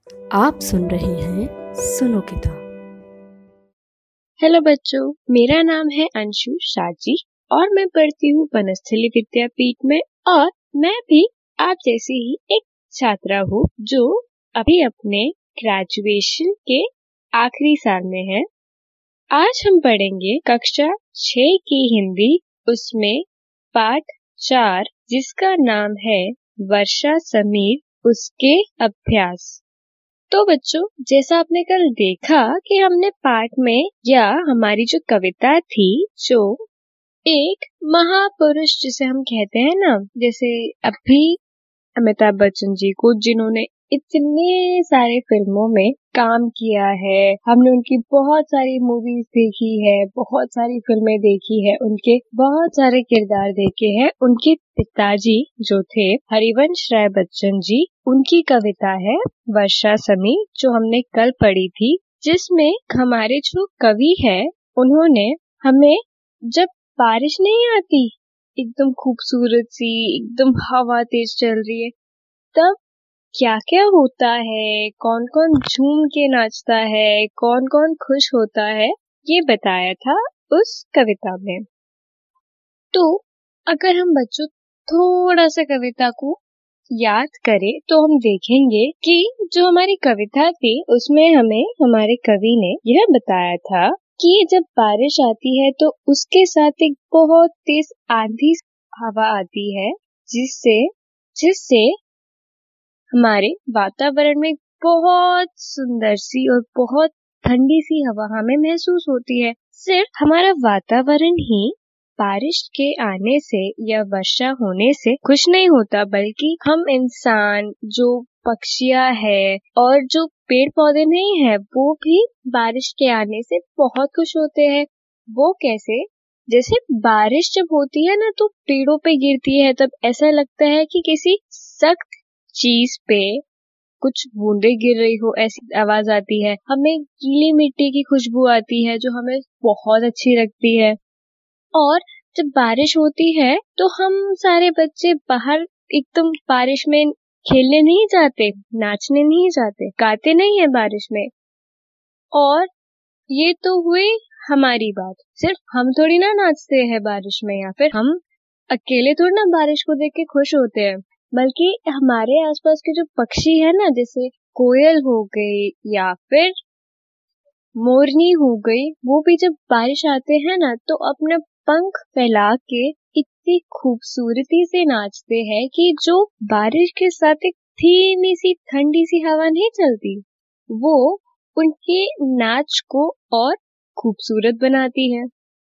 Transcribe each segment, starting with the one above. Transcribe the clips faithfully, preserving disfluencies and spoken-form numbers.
आप सुन रहे हैं सुनो किताब। हेलो बच्चों, मेरा नाम है अंशु शाजी और मैं पढ़ती हूँ वनस्थली विद्यापीठ में और मैं भी आप जैसी ही एक छात्रा हूँ जो अभी अपने ग्रेजुएशन के आखिरी साल में है। आज हम पढ़ेंगे कक्षा छह की हिंदी, उसमें पाठ चार जिसका नाम है वर्षा समीर, उसके अभ्यास। तो बच्चों, जैसा आपने कल देखा कि हमने पाठ में या हमारी जो कविता थी, जो एक महापुरुष जिसे हम कहते हैं ना, जैसे अभी अमिताभ बच्चन जी को, जिन्होंने इतने सारे फिल्मों में काम किया है, हमने उनकी बहुत सारी मूवीज देखी है, बहुत सारी फिल्में देखी है, उनके बहुत सारे किरदार देखे हैं। उनके पिताजी जो थे हरिवंश राय बच्चन जी, उनकी कविता है वर्षा समी, जो हमने कल पढ़ी थी, जिसमें हमारे जो कवि है उन्होंने हमें, जब बारिश नहीं आती एकदम खूबसूरत सी, एकदम हवा तेज चल रही है, तब क्या क्या होता है, कौन कौन झूम के नाचता है, कौन कौन खुश होता है, ये बताया था उस कविता में। तो अगर हम बच्चों थोड़ा सा कविता को याद करें तो हम देखेंगे कि जो हमारी कविता थी उसमें हमें हमारे कवि ने यह बताया था कि जब बारिश आती है तो उसके साथ एक बहुत तेज आंधी हवा आती है, जिससे जिससे हमारे वातावरण में बहुत सुंदर सी और बहुत ठंडी सी हवा हमें महसूस होती है। सिर्फ हमारा वातावरण ही बारिश के आने से या वर्षा होने से खुश नहीं होता, बल्कि हम इंसान, जो पक्षियां है और जो पेड़ पौधे नहीं है, वो भी बारिश के आने से बहुत खुश होते हैं। वो कैसे? जैसे बारिश जब होती है ना तो पेड़ों पे गिरती है, तब ऐसा लगता है कि किसी सख्त चीज पे कुछ बूंदे गिर रही हो, ऐसी आवाज आती है। हमें गीली मिट्टी की खुशबू आती है जो हमें बहुत अच्छी लगती है। और जब बारिश होती है तो हम सारे बच्चे बाहर एकदम बारिश में खेलने नहीं जाते, नाचने नहीं जाते, गाते नहीं है बारिश में। और ये तो हुई हमारी बात, सिर्फ हम थोड़ी ना नाचते हैं बारिश में, या फिर हम अकेले थोड़ी ना बारिश को देख के खुश होते हैं, बल्कि हमारे आसपास के जो पक्षी है ना, जैसे कोयल हो गई या फिर मोरनी हो गई, वो भी जब बारिश आते हैं ना तो अपने पंख फैला के इतनी खूबसूरती से नाचते हैं कि जो बारिश के साथ एक धीमी सी ठंडी सी हवा नहीं चलती, वो उनके नाच को और खूबसूरत बनाती है।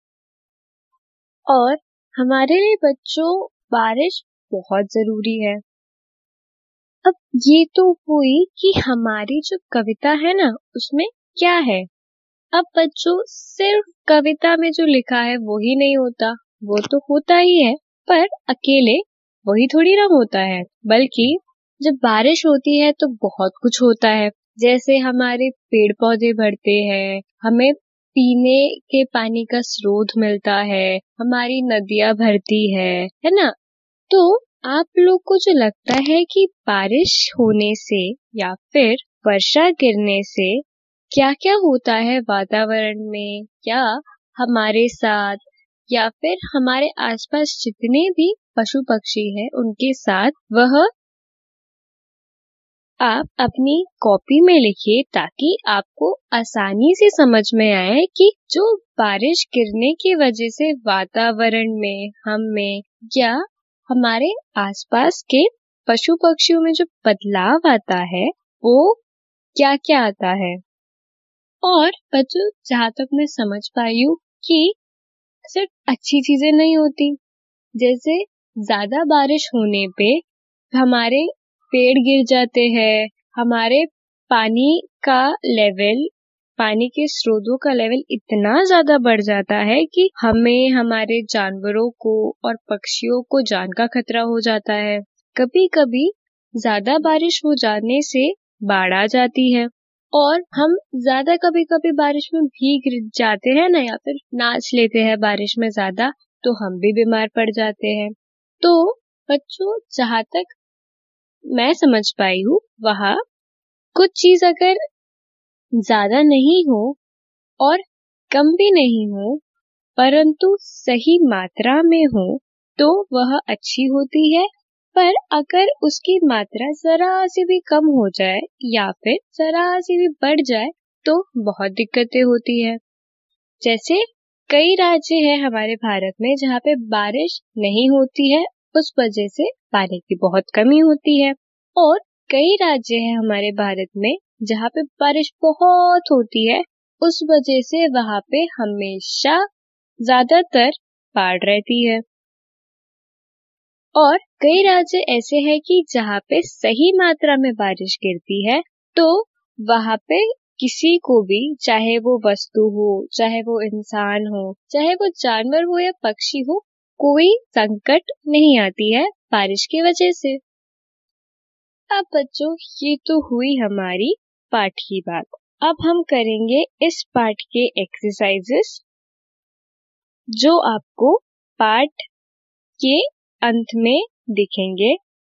और हमारे लिए बच्चों बारिश बहुत जरूरी है। अब ये तो हुई कि हमारी जो कविता है ना उसमें क्या है। अब बच्चों सिर्फ कविता में जो लिखा है वो ही नहीं होता, वो तो होता ही है, पर अकेले वही थोड़ी ना होता है, बल्कि जब बारिश होती है तो बहुत कुछ होता है। जैसे हमारे पेड़ पौधे बढ़ते हैं, हमें पीने के पानी का स्रोत मिलता है, हमारी नदियां भरती है है ना। तो आप लोग को जो लगता है कि बारिश होने से या फिर वर्षा गिरने से क्या क्या होता है वातावरण में, या हमारे साथ, या फिर हमारे आसपास जितने भी पशु पक्षी हैं उनके साथ, वह आप अपनी कॉपी में लिखिए, ताकि आपको आसानी से समझ में आए कि जो बारिश गिरने की वजह से वातावरण में, हम में या हमारे आसपास के पशु पक्षियों में जो बदलाव आता है वो क्या क्या आता है। और बच्चों, जहाँ तक मैं समझ पाई हूँ कि सिर्फ अच्छी चीजें नहीं होती, जैसे ज्यादा बारिश होने पे हमारे पेड़ गिर जाते हैं, हमारे पानी का लेवल, पानी के स्रोतों का लेवल इतना ज्यादा बढ़ जाता है कि हमें, हमारे जानवरों को और पक्षियों को जान का खतरा हो जाता है। कभी कभी ज्यादा बारिश हो जाने से बाढ़ आ जाती है, और हम ज्यादा कभी कभी बारिश में भीग जाते हैं ना, या फिर नाच लेते हैं बारिश में ज्यादा, तो हम भी बीमार पड़ जाते हैं। तो बच्चों, जहाँ तक मैं समझ पाई हूँ, वहाँ कुछ चीज अगर ज्यादा नहीं हो और कम भी नहीं हो परंतु सही मात्रा में हो तो वह अच्छी होती है, पर अगर उसकी मात्रा जरा सी भी कम हो जाए या फिर जरा सी भी बढ़ जाए तो बहुत दिक्कतें होती है। जैसे कई राज्य हैं हमारे भारत में जहाँ पे बारिश नहीं होती है, उस वजह से पानी की बहुत कमी होती है, और कई राज्य हैं हमारे भारत में जहाँ पे बारिश बहुत होती है, उस वजह से वहाँ पे हमेशा ज्यादातर बाढ़ रहती है। और कई राज्य ऐसे हैं कि जहाँ पे सही मात्रा में बारिश गिरती है तो वहाँ पे किसी को भी, चाहे वो वस्तु हो, चाहे वो इंसान हो, चाहे वो जानवर हो या पक्षी हो, कोई संकट नहीं आती है बारिश की वजह से। अब बच्चों, ये तो हुई हमारी पाठ की बात। अब हम करेंगे इस पाठ के एक्सरसाइजेस जो आपको पाठ के अंत में दिखेंगे।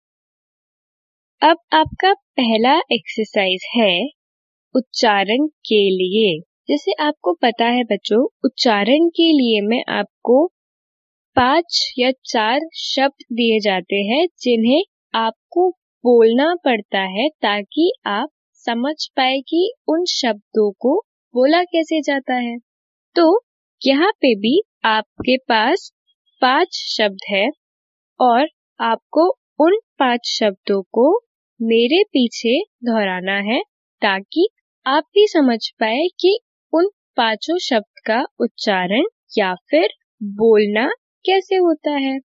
अब आपका पहला एक्सरसाइज है उच्चारण के लिए। जैसे आपको पता है बच्चों, उच्चारण के लिए मैं आपको पांच या चार शब्द दिए जाते हैं जिन्हें आपको बोलना पड़ता है ताकि आप समझ पाए कि उन शब्दों को बोला कैसे जाता है। तो यहाँ पे भी आपके पास पांच शब्द है और आपको उन पांच शब्दों को मेरे पीछे दोहराना है ताकि आप भी समझ पाए कि उन पांचों शब्द का उच्चारण या फिर बोलना कैसे होता है।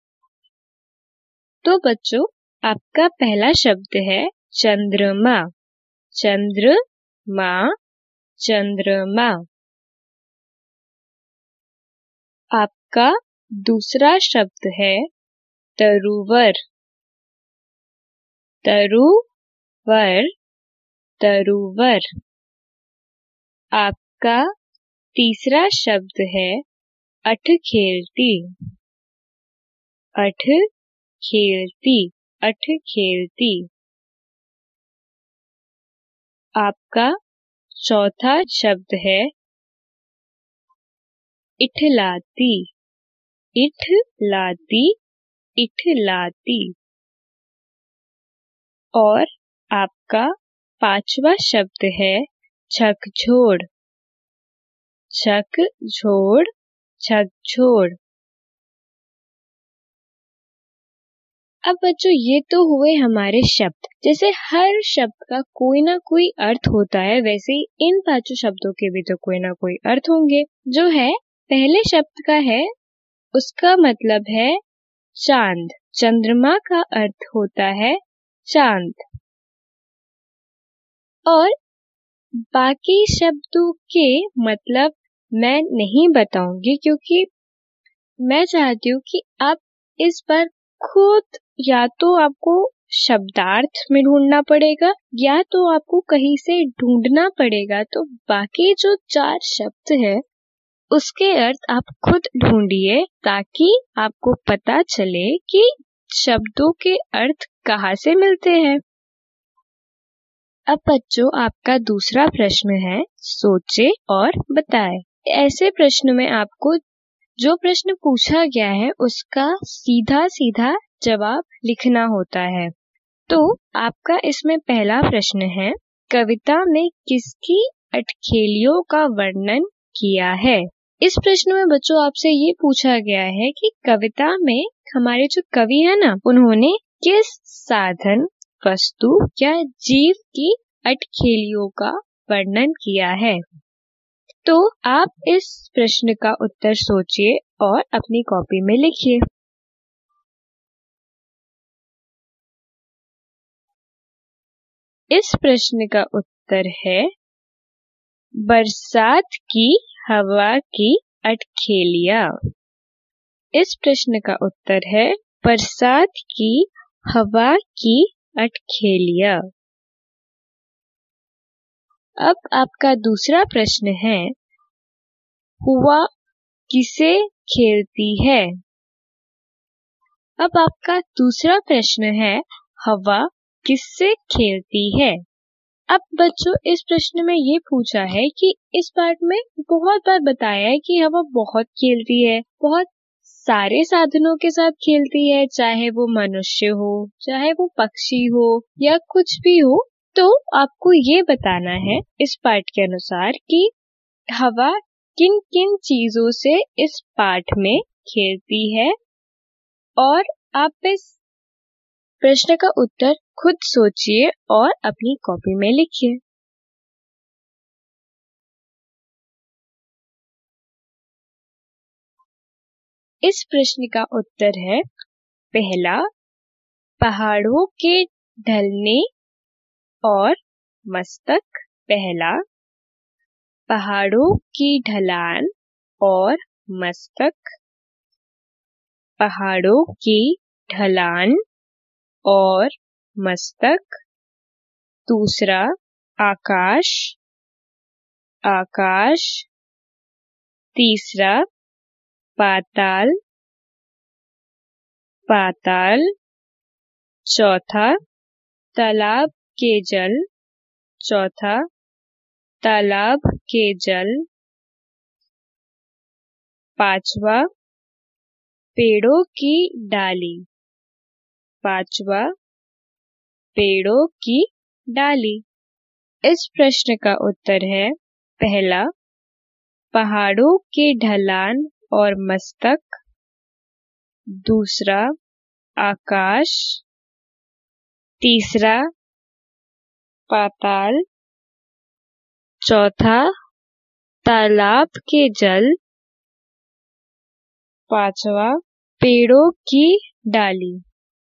तो बच्चों, आपका पहला शब्द है चंद्रमा। चंद्रमा, चंद्रमा। आपका दूसरा शब्द है तरुवर। तरुवर, तरुवर। आपका तीसरा शब्द है अठखेलती। अठखेलती, अठखेलती। आपका चौथा शब्द है इठलाती। इठलाती, इठलाती। और आपका पांचवा शब्द है झकझोर। झकझोर, झकझोर। अब बच्चों, ये तो हुए हमारे शब्द। जैसे हर शब्द का कोई ना कोई अर्थ होता है, वैसे ही इन पांचों शब्दों के भी तो कोई ना कोई अर्थ होंगे। जो है पहले शब्द का है, उसका मतलब है चांद। चंद्रमा का अर्थ होता है चांद। और बाकी शब्दों के मतलब मैं नहीं बताऊंगी क्योंकि मैं चाहती हूँ कि आप इस बार खुद या तो आपको शब्दार्थ में ढूंढना पड़ेगा या तो आपको कहीं से ढूंढना पड़ेगा। तो बाकी जो चार शब्द है उसके अर्थ आप खुद ढूंढिए ताकि आपको पता चले कि शब्दों के अर्थ कहाँ से मिलते हैं। अब बच्चों, आपका दूसरा प्रश्न है सोचे और बताए। ऐसे प्रश्न में आपको जो प्रश्न पूछा गया है उसका सीधा सीधा जवाब लिखना होता है। तो आपका इसमें पहला प्रश्न है, कविता में किसकी अठखेलियों का वर्णन किया है। इस प्रश्न में बच्चों आपसे ये पूछा गया है कि कविता में हमारे जो कवि है ना, उन्होंने किस साधन, वस्तु या जीव की अठखेलियों का वर्णन किया है। तो आप इस प्रश्न का उत्तर सोचिए और अपनी कॉपी में लिखिए। इस प्रश्न का उत्तर है बरसात की हवा की अठखेलियां। इस प्रश्न का उत्तर है बरसात की हवा की अठखेलियां। अब आपका दूसरा प्रश्न है, हुआ किसे खेलती है। अब आपका दूसरा प्रश्न है, हवा किससे खेलती है। अब बच्चों इस प्रश्न में ये पूछा है कि इस पाठ में बहुत बार बताया है कि हवा बहुत खेलती है, बहुत सारे साधनों के साथ खेलती है, चाहे वो मनुष्य हो, चाहे वो पक्षी हो या कुछ भी हो। तो आपको ये बताना है इस पाठ के अनुसार कि हवा किन किन चीजों से इस पाठ में खेलती है, और आप इस प्रश्न का उत्तर खुद सोचिए और अपनी कॉपी में लिखिए। इस प्रश्न का उत्तर है पहला, पहाड़ों के ढलने और मस्तक। पहला, पहाड़ों की ढलान और मस्तक। पहाड़ों की ढलान और मस्तक। दूसरा, आकाश, आकाश। तीसरा, पाताल, पाताल। चौथा, तालाब के जल। चौथा, तालाब के जल। पांचवा, पेड़ों की डाली। पांचवा, पेड़ों की डाली। इस प्रश्न का उत्तर है पहला, पहाड़ों के ढलान और मस्तक। दूसरा, आकाश। तीसरा, पाताल। चौथा, तालाब के जल। पांचवा, पेड़ों की डाली।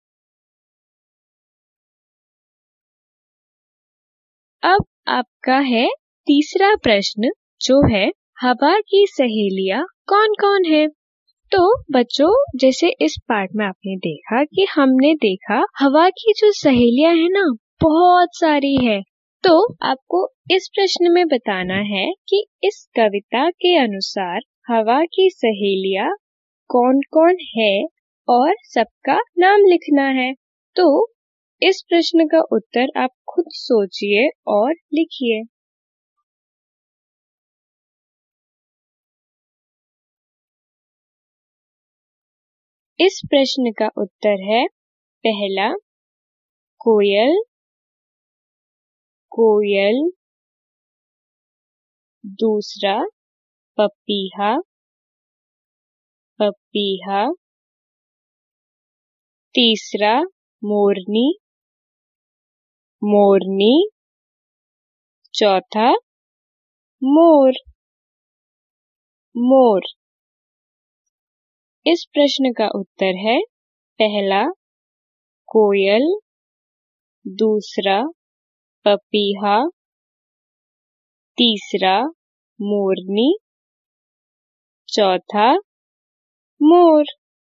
अब आपका है तीसरा प्रश्न, जो है हवा की सहेलियां कौन कौन है। तो बच्चों, जैसे इस पाठ में आपने देखा कि हमने देखा हवा की जो सहेलियां है ना, बहुत सारी है। तो आपको इस प्रश्न में बताना है कि इस कविता के अनुसार हवा की सहेलियां कौन कौन है और सबका नाम लिखना है। तो इस प्रश्न का उत्तर आप खुद सोचिए और लिखिए। इस प्रश्न का उत्तर है पहला, कोयल, कोयल। दूसरा, पपीहा, पपीहा। तीसरा, मोरनी, मोरनी। चौथा, मोर, मोर। इस प्रश्न का उत्तर है पहला, कोयल। दूसरा, पपीहा। तीसरा, मोरनी। चौथा, मोर।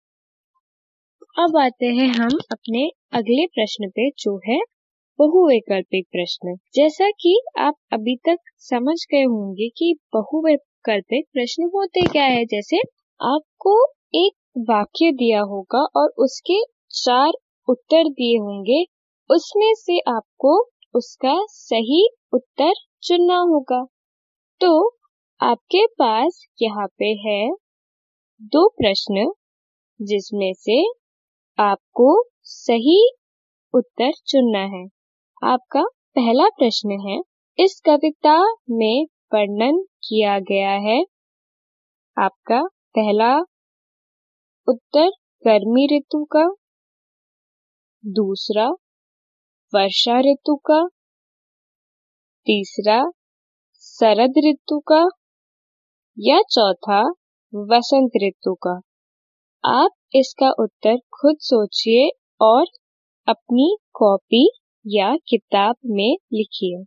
अब आते हैं हम अपने अगले प्रश्न पे, जो है बहुवैकल्पिक प्रश्न। जैसा कि आप अभी तक समझ गए होंगे कि बहुवैकल्पिक प्रश्न होते क्या है। जैसे आपको एक वाक्य दिया होगा और उसके चार उत्तर दिए होंगे, उसमें से आपको उसका सही उत्तर चुनना होगा। तो आपके पास यहाँ पे है दो प्रश्न, जिसमें से आपको सही उत्तर चुनना है। आपका पहला प्रश्न है, इस कविता में वर्णन किया गया है। आपका पहला उत्तर गर्मी ऋतु का। दूसरा, वर्षा ऋतु का। तीसरा, शरद ऋतु का। या चौथा, वसंत ऋतु का। आप इसका उत्तर खुद सोचिए और अपनी कॉपी या किताब में लिखिए।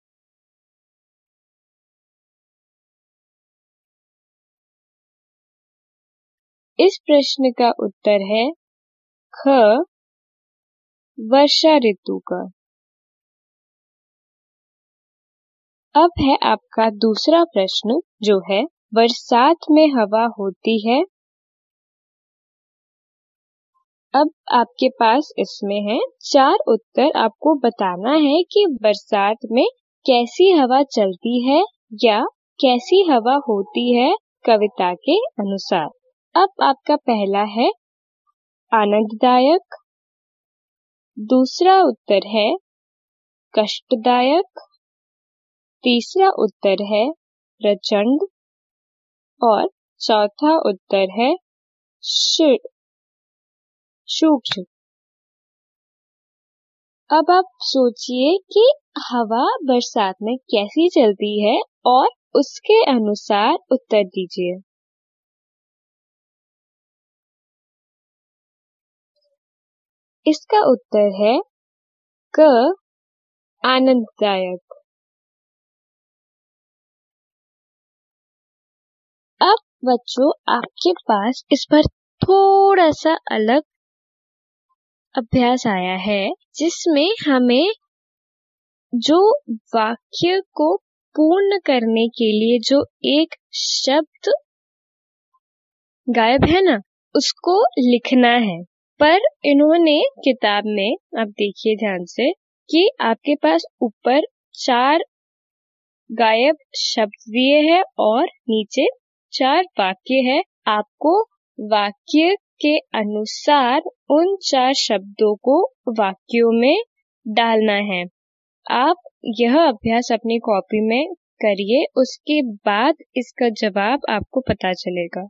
इस प्रश्न का उत्तर है ख, वर्षा ऋतु का। अब है आपका दूसरा प्रश्न, जो है बरसात में हवा होती है। अब आपके पास इसमें है चार उत्तर। आपको बताना है कि बरसात में कैसी हवा चलती है या कैसी हवा होती है कविता के अनुसार। अब आपका पहला है आनंददायक, दूसरा उत्तर है कष्टदायक, तीसरा उत्तर है प्रचंड और चौथा उत्तर है सूक्ष्म। अब आप सोचिए कि हवा बरसात में कैसी चलती है और उसके अनुसार उत्तर दीजिए। इसका उत्तर है क आनंददायक। अब बच्चों आपके पास इस पर थोड़ा सा अलग अभ्यास आया है, जिसमें हमें जो वाक्य को पूर्ण करने के लिए जो एक शब्द गायब है ना, उसको लिखना है। पर इन्होंने किताब में, आप देखिए ध्यान से, कि आपके पास ऊपर चार गायब शब्द दिए हैं और नीचे चार वाक्य है। आपको वाक्य के अनुसार उन चार शब्दों को वाक्यों में डालना है। आप यह अभ्यास अपनी कॉपी में करिए, उसके बाद इसका जवाब आपको पता चलेगा।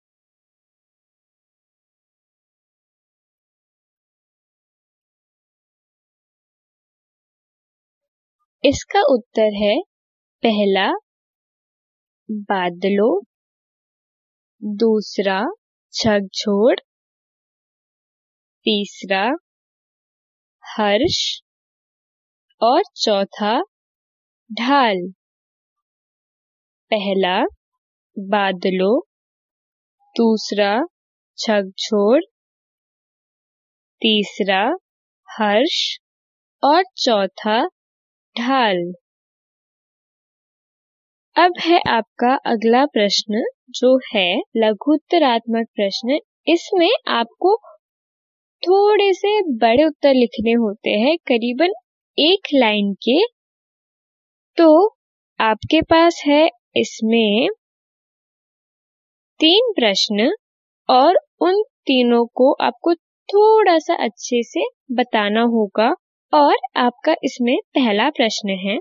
इसका उत्तर है पहला बादलों, दूसरा झकझोर, तीसरा हर्ष और चौथा ढाल। पहला बादलों, दूसरा झकझोर, तीसरा हर्ष और चौथा ढाल। अब है आपका अगला प्रश्न, जो है लघुत्तरात्मक प्रश्न। इसमें आपको थोड़े से बड़े उत्तर लिखने होते हैं, करीबन एक लाइन के। तो आपके पास है इसमें तीन प्रश्न और उन तीनों को आपको थोड़ा सा अच्छे से बताना होगा। और आपका इसमें पहला प्रश्न है,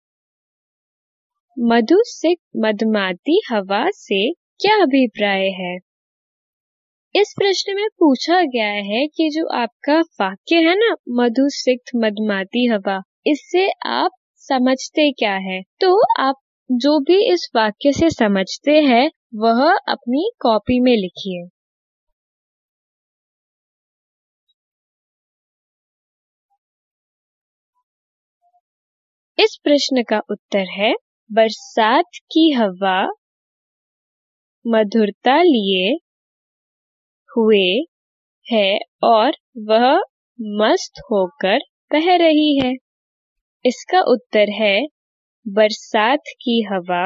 मधुसिक्त मधुमाती हवा से क्या अभिप्राय है। इस प्रश्न में पूछा गया है कि जो आपका वाक्य है ना, मधुसिक्त मधुमाती हवा, इससे आप समझते क्या है। तो आप जो भी इस वाक्य से समझते हैं वह अपनी कॉपी में लिखिए। इस प्रश्न का उत्तर है, बरसात की हवा मधुरता लिए हुए है और वह मस्त होकर बह रही है। इसका उत्तर है, बरसात की हवा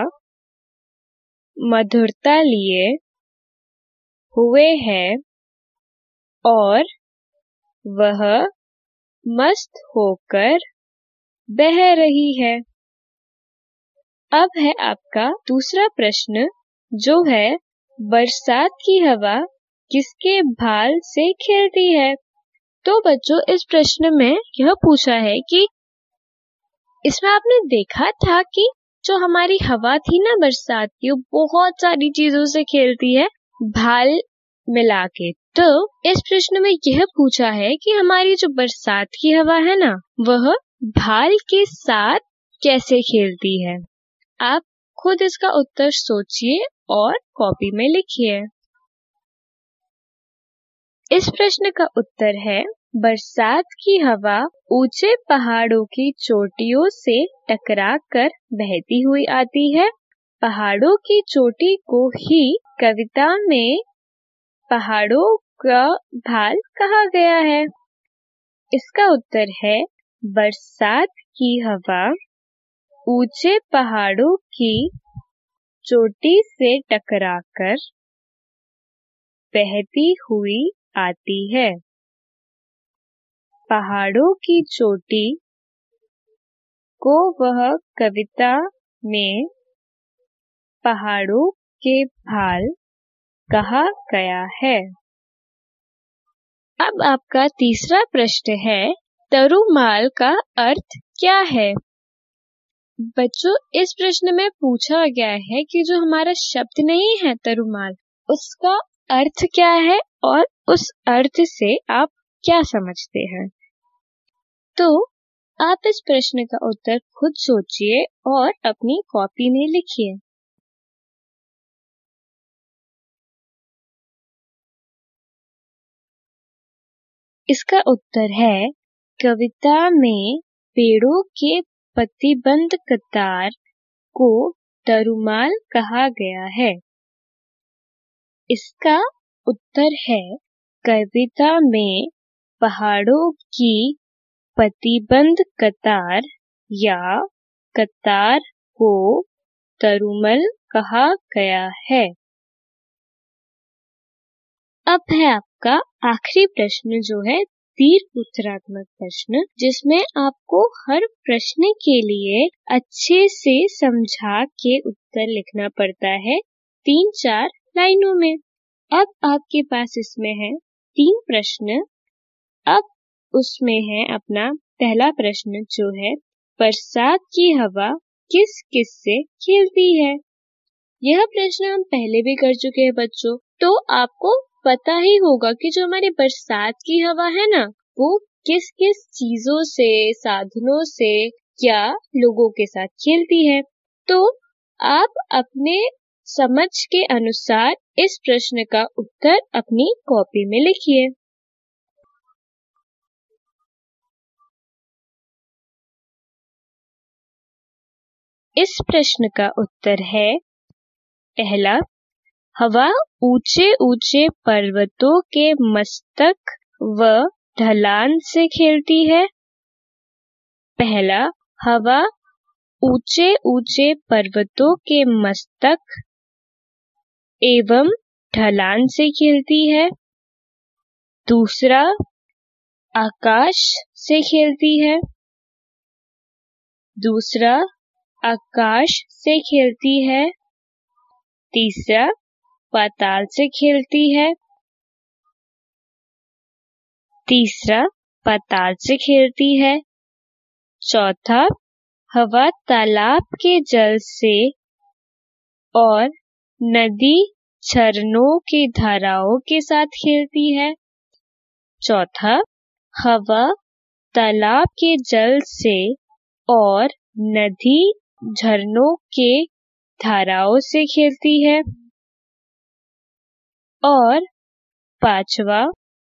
मधुरता लिए हुए है और वह मस्त होकर बह रही है। अब है आपका दूसरा प्रश्न, जो है बरसात की हवा किसके भाल से खेलती है। तो बच्चों इस प्रश्न में यह पूछा है कि इसमें आपने देखा था कि जो हमारी हवा थी ना बरसात की, वो बहुत सारी चीजों से खेलती है भाल मिला के। तो इस प्रश्न में यह पूछा है कि हमारी जो बरसात की हवा है ना, वह भाल के साथ कैसे खेलती है। आप खुद इसका उत्तर सोचिए और कॉपी में लिखिए। इस प्रश्न का उत्तर है, बरसात की हवा ऊंचे पहाड़ों की चोटियों से टकराकर बहती हुई आती है। पहाड़ों की चोटी को ही कविता में पहाड़ों का भाल कहा गया है। इसका उत्तर है, बरसात की हवा ऊंचे पहाड़ों की चोटी से टकराकर बहती हुई आती है। पहाड़ों की चोटी को वह कविता में पहाड़ों के भाल कहा गया है। अब आपका तीसरा प्रश्न है, तरुमाल का अर्थ क्या है? बच्चों, इस प्रश्न में पूछा गया है कि जो हमारा शब्द नहीं है तरुमाल, उसका अर्थ क्या है और उस अर्थ से आप क्या समझते हैं। तो आप इस प्रश्न का उत्तर खुद सोचिए और अपनी कॉपी में लिखिए। इसका उत्तर है, कविता में पेड़ों के पंक्तिबद्ध कतार को तरुमाल कहा गया है। इसका उत्तर है, कविता में पहाड़ों की पंक्तिबद्ध कतार या कतार को तरुमल कहा गया है। अब है आपका आखिरी प्रश्न, जो है दीर्घ उत्तरात्मक प्रश्न, जिसमें आपको हर प्रश्न के लिए अच्छे से समझा के उत्तर लिखना पड़ता है तीन चार लाइनों में। अब आपके पास इसमें है तीन प्रश्न। अब उसमें है अपना पहला प्रश्न, जो है बरसात की हवा किस किस से खेलती है। यह प्रश्न हम पहले भी कर चुके हैं बच्चों, तो आपको पता ही होगा कि जो हमारी बरसात की हवा है ना, वो किस किस चीजों से, साधनों से या लोगों के साथ खेलती है। तो आप अपने समझ के अनुसार इस प्रश्न का उत्तर अपनी कॉपी में लिखिए। इस प्रश्न का उत्तर है, पहला, हवा ऊंचे ऊंचे पर्वतों के मस्तक व ढलान से खेलती है। पहला, हवा ऊंचे ऊंचे पर्वतों के मस्तक एवं ढलान से खेलती है। दूसरा, आकाश से खेलती है। दूसरा, आकाश से खेलती है। तीसरा, पाताल से खेलती है। तीसरा, पाताल से खेलती है। चौथा, हवा तालाब के जल से और नदी झरनों की धाराओं के साथ खेलती है। चौथा, हवा तालाब के जल से और नदी झरनों के धाराओं से खेलती है। और पांचवा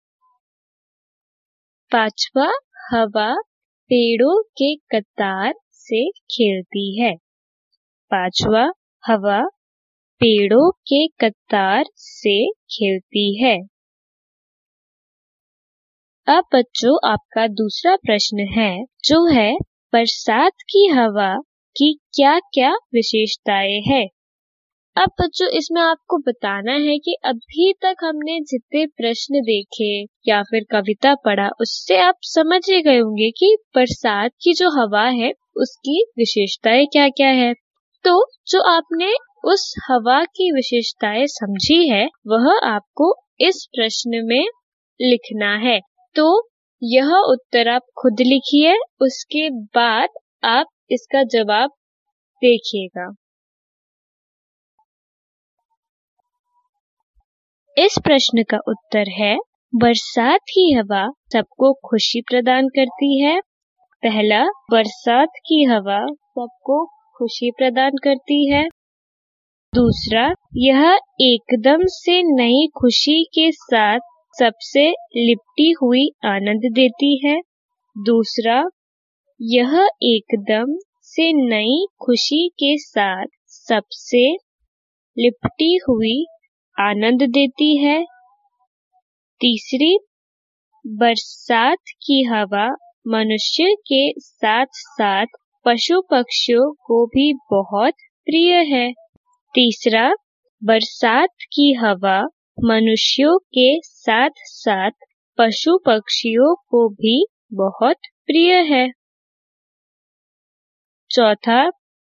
पांचवा हवा पेड़ों के कतार से खेलती है। पांचवा हवा पेड़ों के कतार से खेलती है। अब बच्चों, आपका दूसरा प्रश्न है, जो है बरसात की हवा की क्या क्या विशेषताएं हैं। अब बच्चों, इसमें आपको बताना है कि अभी तक हमने जितने प्रश्न देखे या फिर कविता पढ़ा, उससे आप समझ ही गए होंगे कि बरसात की जो हवा है उसकी विशेषताएं क्या क्या है। तो जो आपने उस हवा की विशेषताएं समझी है, वह आपको इस प्रश्न में लिखना है। तो यह उत्तर आप खुद लिखिए, उसके बाद आप इसका जवाब देखिएगा। इस प्रश्न का उत्तर है, बरसात की हवा सबको खुशी प्रदान करती है। पहला, बरसात की हवा सबको खुशी प्रदान करती है। दूसरा, यह एकदम से नई खुशी के साथ सबसे लिपटी हुई आनंद देती है। दूसरा, यह एकदम से नई खुशी के साथ सबसे लिपटी हुई आनंद देती है। तीसरी, बरसात की हवा मनुष्य के साथ साथ पशु पक्षियों को भी बहुत प्रिय है। तीसरा, बरसात की हवा मनुष्यों के साथ साथ पशु पक्षियों को भी बहुत प्रिय है। चौथा,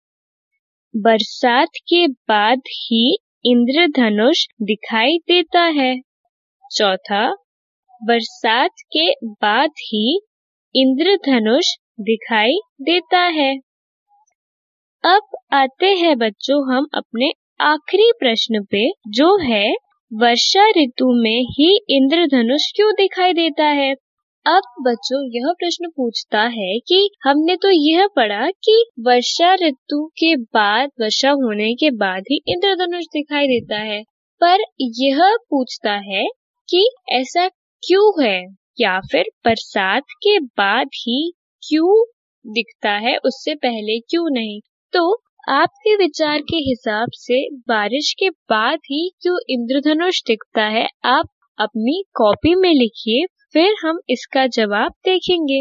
बरसात के बाद ही इंद्रधनुष दिखाई देता है। चौथा, बरसात के बाद ही इंद्रधनुष दिखाई देता है। अब आते हैं बच्चों हम अपने आखिरी प्रश्न पे, जो है वर्षा ऋतु में ही इंद्रधनुष क्यों दिखाई देता है। अब बच्चों यह प्रश्न पूछता है कि हमने तो यह पढ़ा कि वर्षा ऋतु के बाद, वर्षा होने के बाद ही इंद्रधनुष दिखाई देता है, पर यह पूछता है कि ऐसा क्यों है, या फिर बरसात के बाद ही क्यों दिखता है, उससे पहले क्यों नहीं। तो आपके विचार के हिसाब से बारिश के बाद ही क्यों इंद्रधनुष दिखता है, आप अपनी कॉपी में लिखिए, फिर हम इसका जवाब देखेंगे।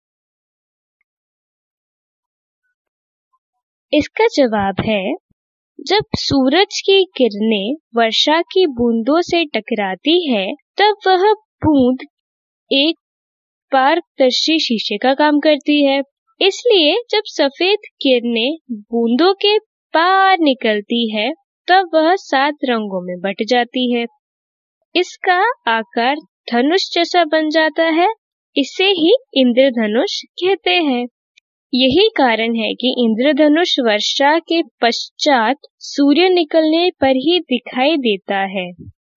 इसका जवाब है, जब सूरज की किरणें वर्षा की बूंदों से टकराती है, तब वह बूंद एक पारदर्शी शीशे का काम करती है। इसलिए जब सफेद किरणें बूंदों के पार निकलती है, तब वह सात रंगों में बट जाती है। इसका आकार धनुष जैसा बन जाता है, इसे ही इंद्रधनुष कहते हैं। यही कारण है कि इंद्रधनुष वर्षा के पश्चात सूर्य निकलने पर ही दिखाई देता है।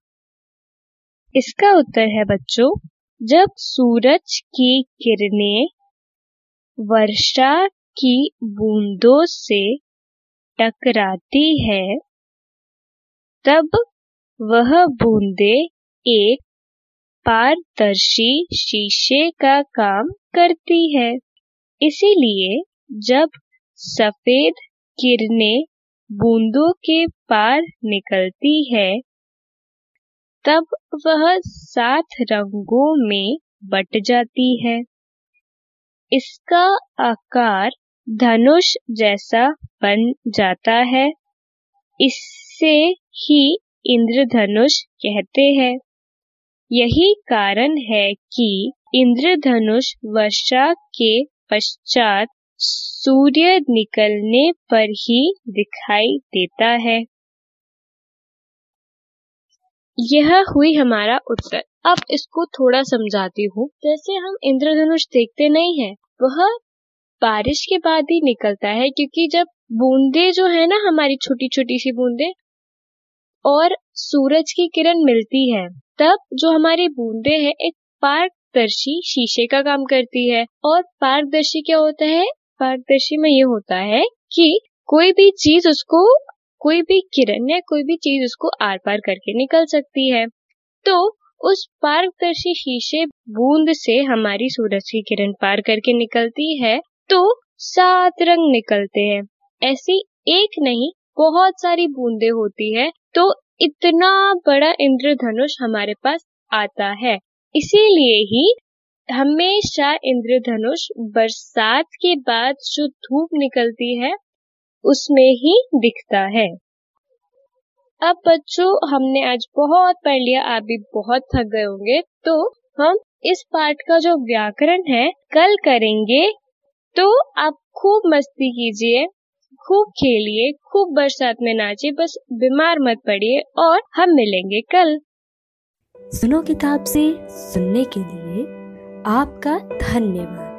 इसका उत्तर है बच्चों, जब सूरज की किरणें वर्षा की बूंदों से टकराती है, तब वह बूंदे एक पारदर्शी शीशे का काम करती है। इसीलिए जब सफेद किरणें बूंदों के पार निकलती है, तब वह सात रंगों में बट जाती है। इसका आकार धनुष जैसा बन जाता है, इससे ही इंद्रधनुष कहते हैं। यही कारण है कि इंद्रधनुष वर्षा के पश्चात सूर्य निकलने पर ही दिखाई देता है। यह हुई हमारा उत्तर। अब इसको थोड़ा समझाती हूँ। जैसे हम इंद्रधनुष देखते नहीं है, वह बारिश के बाद ही निकलता है, क्योंकि जब बूंदे जो है ना, हमारी छोटी छोटी सी बूंदे और सूरज की किरण मिलती है, तब जो हमारी बूंदे हैं एक पारदर्शी शीशे का काम करती है। और पारदर्शी क्या होता है, पारदर्शी में ये होता है कि कोई भी चीज उसको, कोई भी किरण या कोई भी चीज उसको आर पार करके निकल सकती है। तो उस पारदर्शी शीशे बूंद से हमारी सूरज की किरण पार करके निकलती है, तो सात रंग निकलते हैं। ऐसी एक नहीं, बहुत सारी बूंदे होती है, तो इतना बड़ा इंद्रधनुष हमारे पास आता है। इसीलिए ही हमेशा इंद्रधनुष बरसात के बाद जो धूप निकलती है उसमें ही दिखता है। अब बच्चों, हमने आज बहुत पढ़ लिया, आप भी बहुत थक गए होंगे, तो हम इस पाठ का जो व्याकरण है कल करेंगे। तो आप खूब मस्ती कीजिए, खूब खेलिए, खूब बरसात में नाचिए, बस बीमार मत पड़िए, और हम मिलेंगे कल। सुनो किताब से सुनने के लिए आपका धन्यवाद।